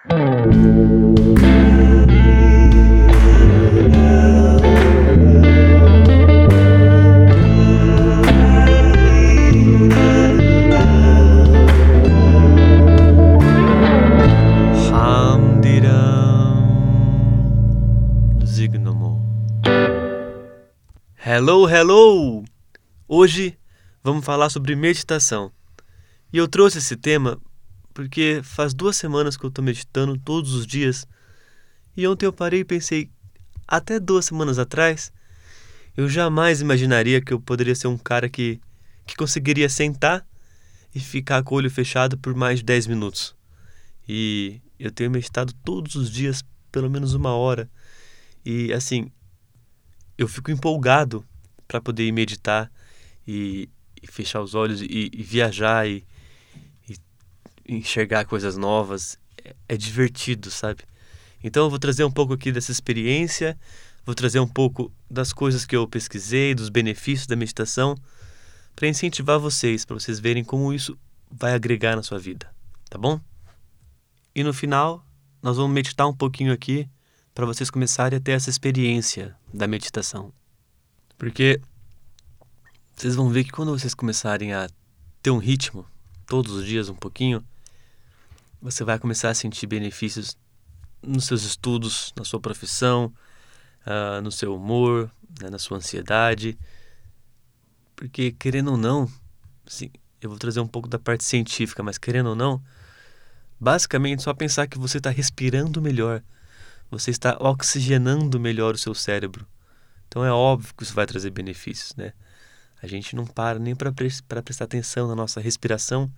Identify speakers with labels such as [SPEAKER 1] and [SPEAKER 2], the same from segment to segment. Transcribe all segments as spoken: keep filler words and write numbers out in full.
[SPEAKER 1] Hello, hello! Hoje vamos falar sobre meditação. E eu trouxe esse tema porque faz duas semanas que eu estou meditando todos os dias. E ontem eu parei e pensei, até duas semanas atrás, eu jamais imaginaria que eu poderia ser um cara que, que conseguiria sentar e ficar com o olho fechado por mais de dez minutos. E eu tenho meditado todos os dias, pelo menos uma hora. E assim, eu fico empolgado para poder ir meditar e, e fechar os olhos e, e viajar e, e enxergar coisas novas. É, é divertido, sabe? Então eu vou trazer um pouco aqui dessa experiência, vou trazer um pouco das coisas que eu pesquisei, dos benefícios da meditação, para incentivar vocês, para vocês verem como isso vai agregar na sua vida, tá bom? E no final, nós vamos meditar um pouquinho aqui para vocês começarem a ter essa experiência da meditação. Porque vocês vão ver que quando vocês começarem a ter um ritmo, todos os dias um pouquinho, você vai começar a sentir benefícios nos seus estudos, na sua profissão, uh, no seu humor, né, na sua ansiedade. Porque, querendo ou não, assim, eu vou trazer um pouco da parte científica, mas querendo ou não, basicamente só pensar que você está respirando melhor, você está oxigenando melhor o seu cérebro. Então é óbvio que isso vai trazer benefícios, né? A gente não para nem para pre- para prestar atenção na nossa respiração.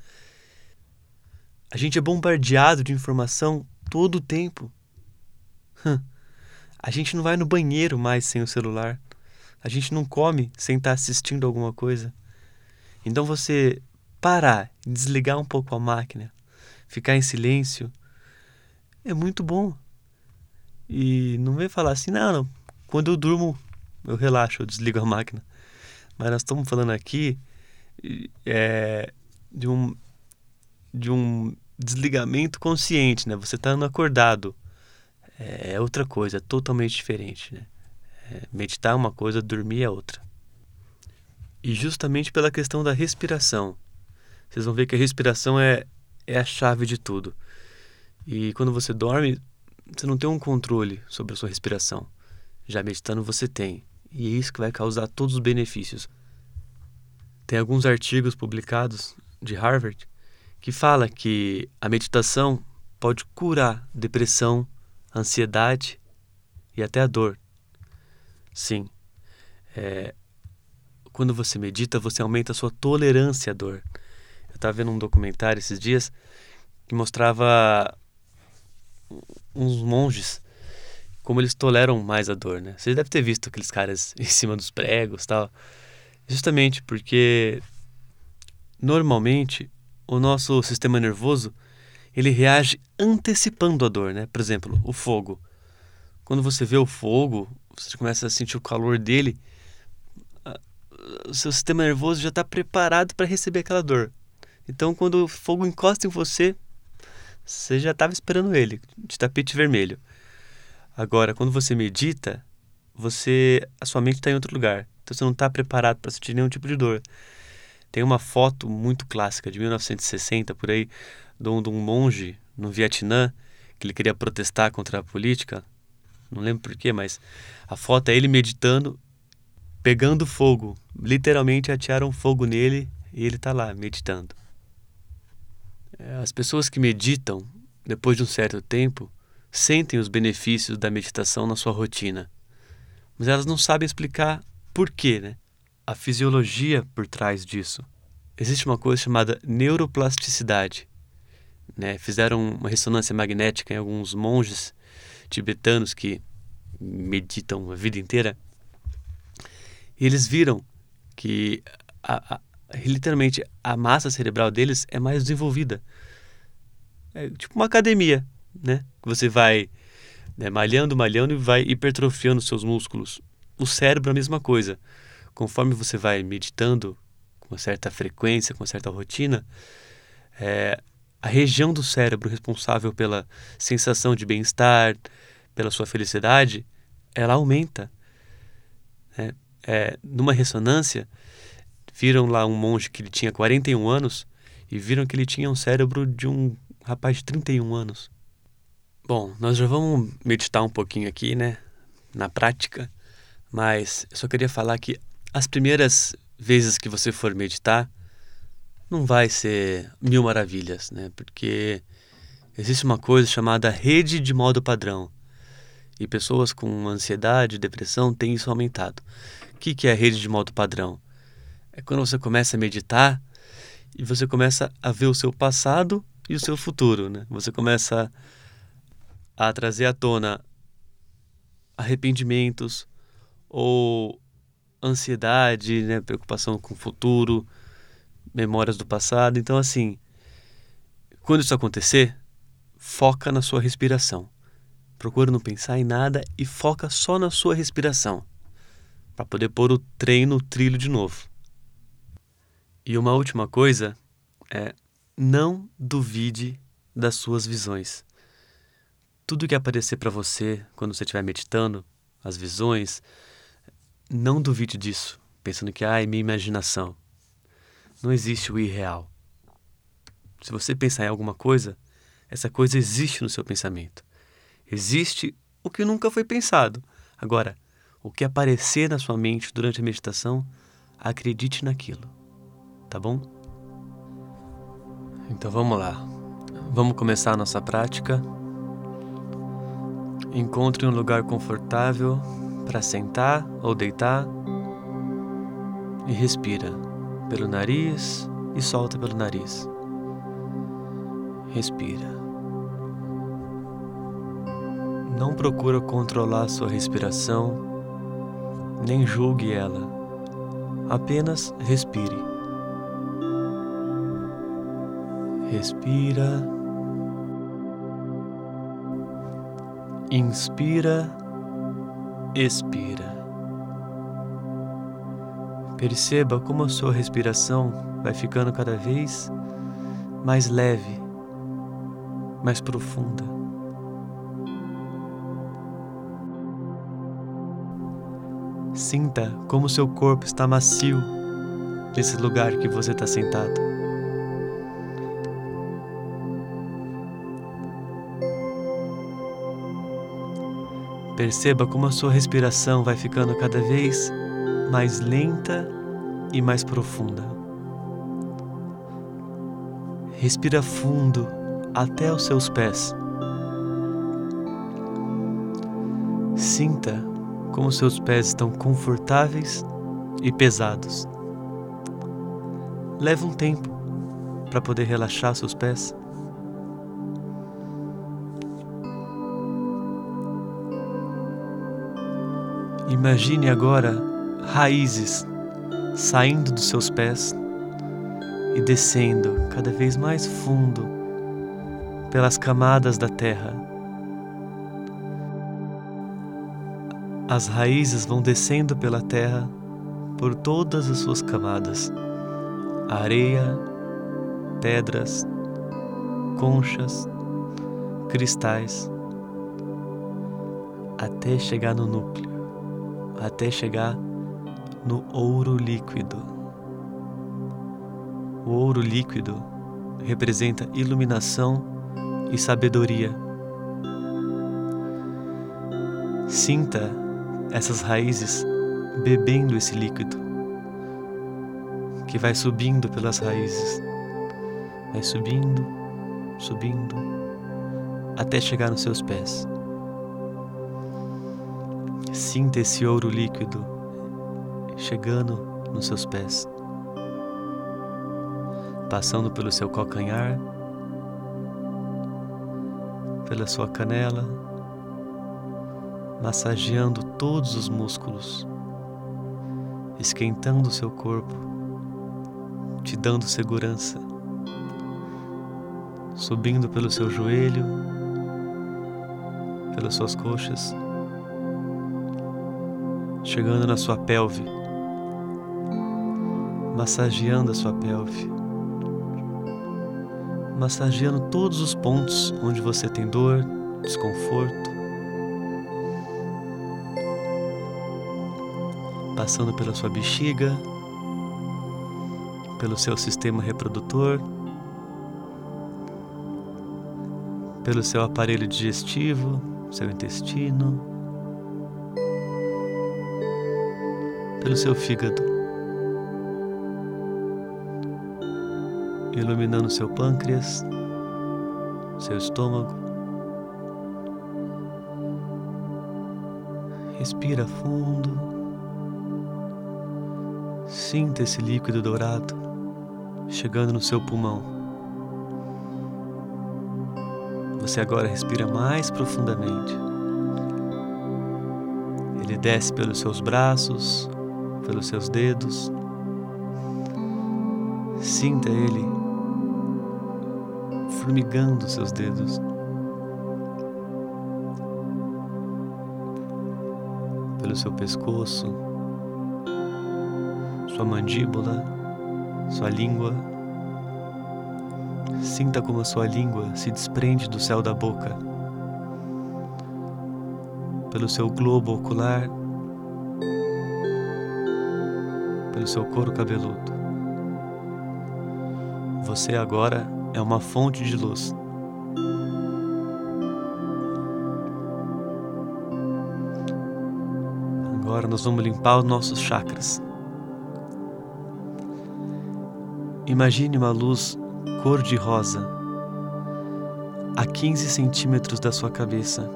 [SPEAKER 1] A gente é bombardeado de informação todo o tempo. Hum. A gente não vai no banheiro mais sem o celular. A gente não come sem estar assistindo alguma coisa. Então você parar, desligar um pouco a máquina, ficar em silêncio, é muito bom. E não vem falar assim, não, não, quando eu durmo eu relaxo, eu desligo a máquina. Mas nós estamos falando aqui é, de, um, de um desligamento consciente, né? Você está acordado. É outra coisa, é totalmente diferente, né? É, meditar é uma coisa, dormir é outra. E justamente pela questão da respiração. Vocês vão ver que a respiração é, é a chave de tudo. E quando você dorme, você não tem um controle sobre a sua respiração. Já meditando você tem. E é isso que vai causar todos os benefícios. Tem alguns artigos publicados de Harvard que fala que a meditação pode curar depressão, ansiedade e até a dor. Sim, é, quando você medita, você aumenta a sua tolerância à dor. Eu estava vendo um documentário esses dias que mostrava uns monges como eles toleram mais a dor, né? Você deve ter visto aqueles caras em cima dos pregos e tal. Justamente porque, normalmente, o nosso sistema nervoso, ele reage antecipando a dor, né? Por exemplo, o fogo. Quando você vê o fogo, você começa a sentir o calor dele, o seu sistema nervoso já está preparado para receber aquela dor. Então, quando o fogo encosta em você, você já estava esperando ele, de tapete vermelho. Agora, quando você medita, você, a sua mente está em outro lugar. Então você não está preparado para sentir nenhum tipo de dor. Tem uma foto muito clássica, de mil novecentos e sessenta, por aí, de um, de um monge no Vietnã, que ele queria protestar contra a política. Não lembro porquê, mas a foto é ele meditando, pegando fogo. Literalmente atearam fogo nele e ele está lá, meditando. As pessoas que meditam, depois de um certo tempo, sentem os benefícios da meditação na sua rotina. Mas elas não sabem explicar por quê, né? A fisiologia por trás disso. Existe uma coisa chamada neuroplasticidade, né? Fizeram uma ressonância magnética em alguns monges tibetanos que meditam a vida inteira. E eles viram que a, a, literalmente a massa cerebral deles é mais desenvolvida. É tipo uma academia, né? Você vai, né, malhando, malhando e vai hipertrofiando seus músculos. O cérebro é a mesma coisa. Conforme você vai meditando com uma certa frequência, com uma certa rotina, é, a região do cérebro responsável pela sensação de bem-estar, pela sua felicidade, ela aumenta. Né? É, numa ressonância, viram lá um monge que ele tinha quarenta e um anos e viram que ele tinha um cérebro de um rapaz de trinta e um anos. Bom, nós já vamos meditar um pouquinho aqui, né, na prática, mas eu só queria falar que as primeiras vezes que você for meditar, não vai ser mil maravilhas, né, porque existe uma coisa chamada rede de modo padrão, e pessoas com ansiedade e depressão têm isso aumentado. O que que é a rede de modo padrão? É quando você começa a meditar e você começa a ver o seu passado e o seu futuro, né? Você começa a trazer à tona arrependimentos ou ansiedade, né? Preocupação com o futuro, memórias do passado. Então, assim, quando isso acontecer, foca na sua respiração. Procura não pensar em nada e foca só na sua respiração, para poder pôr o trem no trilho de novo. E uma última coisa é: não duvide das suas visões. Tudo que aparecer para você quando você estiver meditando, as visões, não duvide disso, pensando que ah, é minha imaginação. Não existe o irreal. Se você pensar em alguma coisa, essa coisa existe no seu pensamento. Existe o que nunca foi pensado. Agora, o que aparecer na sua mente durante a meditação, acredite naquilo. Tá bom? Então vamos lá. Vamos começar a nossa prática. Encontre um lugar confortável para sentar ou deitar e respira pelo nariz e solta pelo nariz. Respira. Não procura controlar sua respiração, nem julgue ela. Apenas respire. Respira. Inspira. Expira. Perceba como a sua respiração vai ficando cada vez mais leve, mais profunda. Sinta como seu corpo está macio nesse lugar que você está sentado. Perceba como a sua respiração vai ficando cada vez mais lenta e mais profunda. Respira fundo até os seus pés. Sinta como seus pés estão confortáveis e pesados. Leve um tempo para poder relaxar seus pés. Imagine agora raízes saindo dos seus pés e descendo cada vez mais fundo pelas camadas da terra. As raízes vão descendo pela terra por todas as suas camadas: areia, pedras, conchas, cristais, até chegar no núcleo, até chegar no ouro líquido. O ouro líquido representa iluminação e sabedoria. Sinta essas raízes bebendo esse líquido, que vai subindo pelas raízes, vai subindo, subindo, até chegar nos seus pés. Sinta esse ouro líquido chegando nos seus pés, passando pelo seu calcanhar, pela sua canela, massageando todos os músculos, esquentando o seu corpo, te dando segurança, subindo pelo seu joelho, pelas suas coxas, chegando na sua pelve, massageando a sua pelve, massageando todos os pontos onde você tem dor, desconforto, passando pela sua bexiga, pelo seu sistema reprodutor, pelo seu aparelho digestivo, seu intestino, pelo seu fígado, iluminando seu pâncreas, seu estômago. Respira fundo, sinta esse líquido dourado chegando no seu pulmão. Você agora respira mais profundamente. Ele desce pelos seus braços, pelos seus dedos. Sinta ele formigando seus dedos. Pelo seu pescoço, sua mandíbula, sua língua. Sinta como a sua língua se desprende do céu da boca. Pelo seu globo ocular, pelo seu couro cabeludo. Você agora é uma fonte de luz. Agora nós vamos limpar os nossos chakras. Imagine uma luz cor-de-rosa a quinze centímetros da sua cabeça,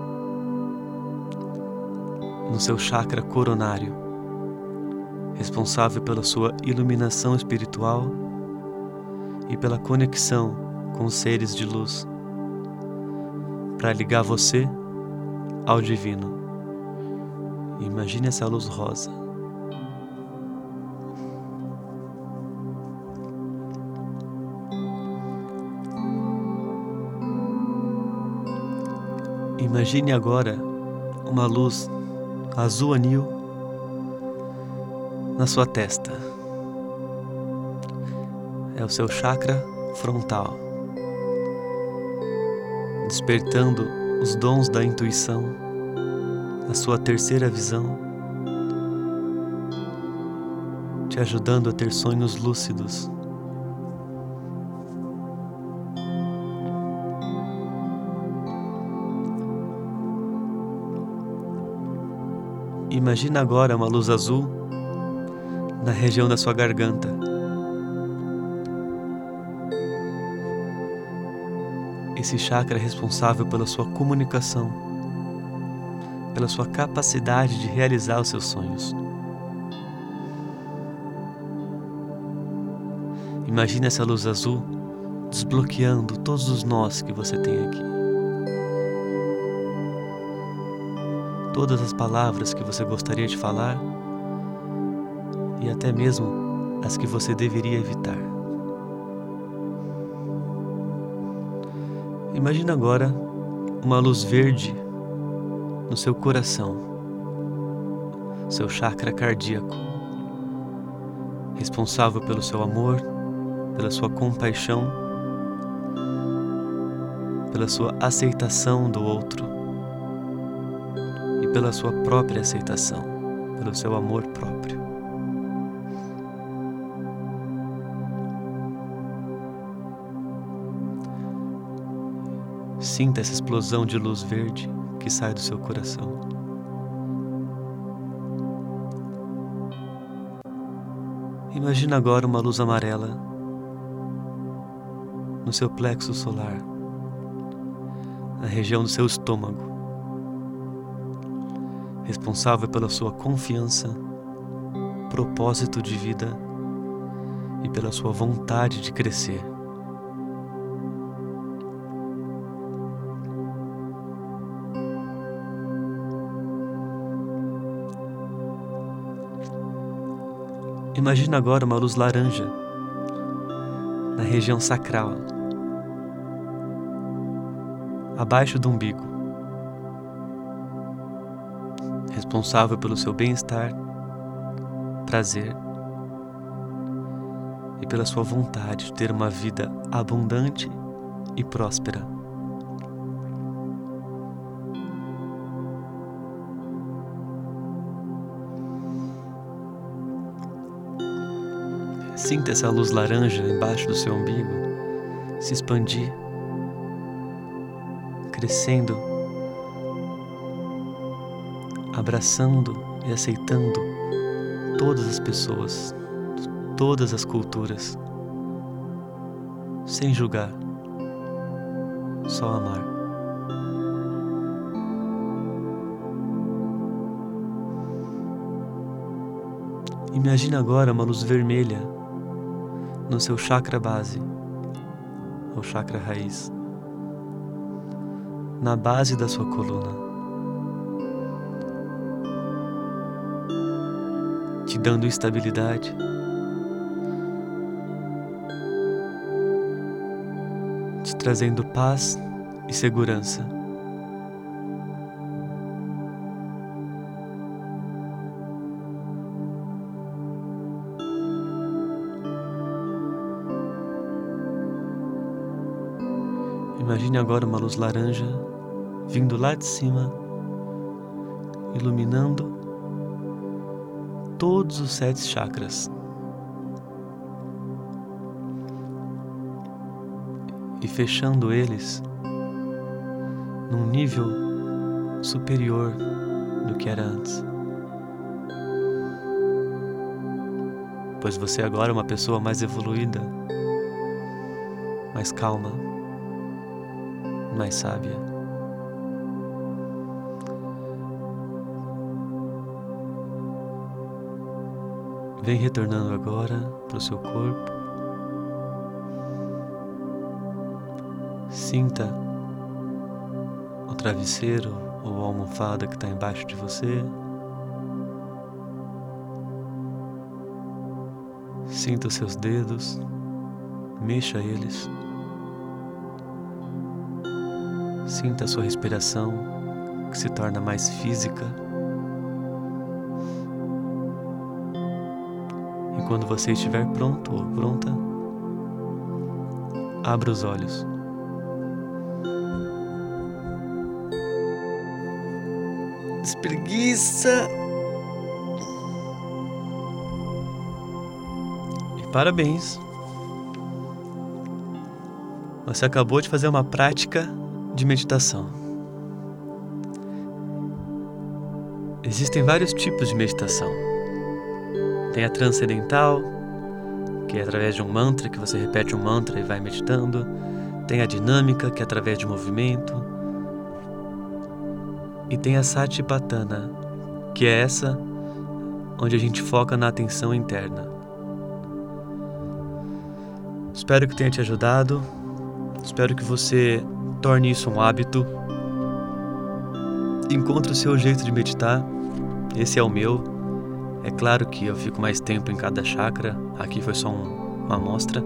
[SPEAKER 1] no seu chakra coronário, responsável pela sua iluminação espiritual e pela conexão com os seres de luz, para ligar você ao divino. Imagine essa luz rosa. Imagine agora uma luz azul anil na sua testa. É o seu chakra frontal, despertando os dons da intuição, a sua terceira visão, te ajudando a ter sonhos lúcidos. Imagina agora uma luz azul na região da sua garganta. Esse chakra é responsável pela sua comunicação, pela sua capacidade de realizar os seus sonhos. Imagine essa luz azul desbloqueando todos os nós que você tem aqui. Todas as palavras que você gostaria de falar e até mesmo as que você deveria evitar. Imagina agora uma luz verde no seu coração, seu chakra cardíaco, responsável pelo seu amor, pela sua compaixão, pela sua aceitação do outro e pela sua própria aceitação, pelo seu amor próprio. Sinta essa explosão de luz verde que sai do seu coração. Imagina agora uma luz amarela no seu plexo solar, na região do seu estômago, responsável pela sua confiança, propósito de vida e pela sua vontade de crescer. Imagina agora uma luz laranja na região sacral, abaixo do umbigo, responsável pelo seu bem-estar, prazer e pela sua vontade de ter uma vida abundante e próspera. Sinta essa luz laranja embaixo do seu umbigo se expandir, crescendo, abraçando e aceitando todas as pessoas, todas as culturas, sem julgar, só amar. Imagine agora uma luz vermelha no seu chakra base, ou chakra raiz, na base da sua coluna, te dando estabilidade, te trazendo paz e segurança. Imagine agora uma luz laranja vindo lá de cima, iluminando todos os sete chakras e fechando eles num nível superior do que era antes. Pois você agora é uma pessoa mais evoluída, mais calma, mais sábia. Vem retornando agora para o seu corpo. Sinta o travesseiro ou a almofada que está embaixo de você. Sinta os seus dedos, mexa eles. Sinta a sua respiração, que se torna mais física. E quando você estiver pronto ou pronta, abra os olhos. Espreguiça. E parabéns. Você acabou de fazer uma prática de meditação. Existem vários tipos de meditação. Tem a transcendental, que é através de um mantra, que você repete um mantra e vai meditando. Tem a dinâmica, que é através de movimento. E tem a satipatthana, que é essa onde a gente foca na atenção interna. Espero que tenha te ajudado. Espero que você torne isso um hábito. Encontre o seu jeito de meditar. Esse é o meu. É claro que eu fico mais tempo em cada chakra. Aqui foi só um, uma amostra.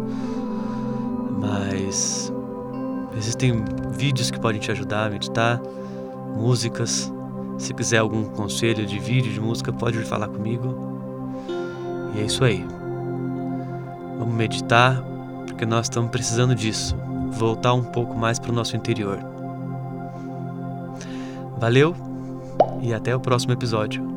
[SPEAKER 1] Mas existem vídeos que podem te ajudar a meditar. Músicas. Se quiser algum conselho de vídeo, de música, pode vir falar comigo. E é isso aí. Vamos meditar, porque nós estamos precisando disso. Voltar um pouco mais para o nosso interior. Valeu e até o próximo episódio.